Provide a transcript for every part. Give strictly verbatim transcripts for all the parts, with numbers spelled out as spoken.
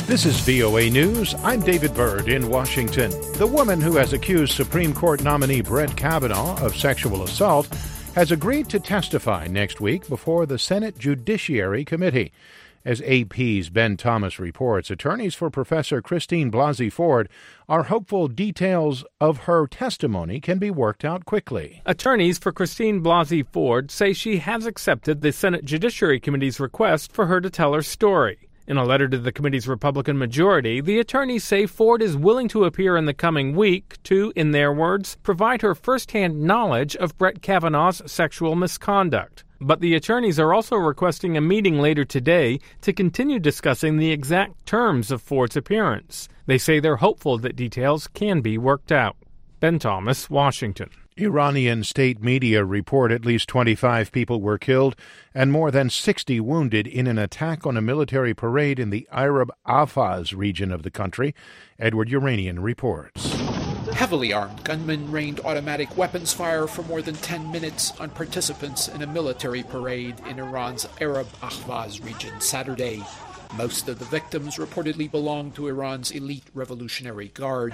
This is V O A News. I'm David Byrd in Washington. The woman who has accused Supreme Court nominee Brett Kavanaugh of sexual assault has agreed to testify next week before the Senate Judiciary Committee. As A P's Ben Thomas reports, attorneys for Professor Christine Blasey Ford are hopeful details of her testimony can be worked out quickly. Attorneys for Christine Blasey Ford say she has accepted the Senate Judiciary Committee's request for her to tell her story. In a letter to the committee's Republican majority, the attorneys say Ford is willing to appear in the coming week to, in their words, provide her firsthand knowledge of Brett Kavanaugh's sexual misconduct. But the attorneys are also requesting a meeting later today to continue discussing the exact terms of Ford's appearance. They say they're hopeful that details can be worked out. Ben Thomas, Washington. Iranian state media report at least twenty-five people were killed and more than sixty wounded in an attack on a military parade in the Arab Ahvaz region of the country. Edward Uranian reports. Heavily armed gunmen rained automatic weapons fire for more than ten minutes on participants in a military parade in Iran's Arab Ahvaz region Saturday. Most of the victims reportedly belonged to Iran's elite Revolutionary Guard.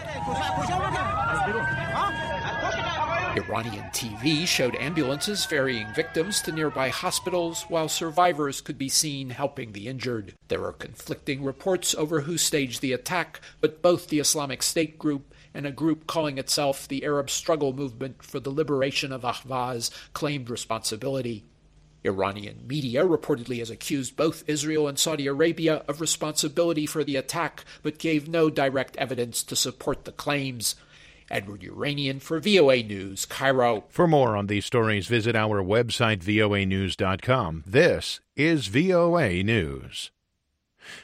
Iranian T V showed ambulances ferrying victims to nearby hospitals while survivors could be seen helping the injured. There are conflicting reports over who staged the attack, but both the Islamic State group and a group calling itself the Arab Struggle Movement for the Liberation of Ahvaz claimed responsibility. Iranian media reportedly has accused both Israel and Saudi Arabia of responsibility for the attack, but gave no direct evidence to support the claims. Edward Uranian for V O A News, Cairo. For more on these stories, visit our website, V O A news dot com. This is V O A News.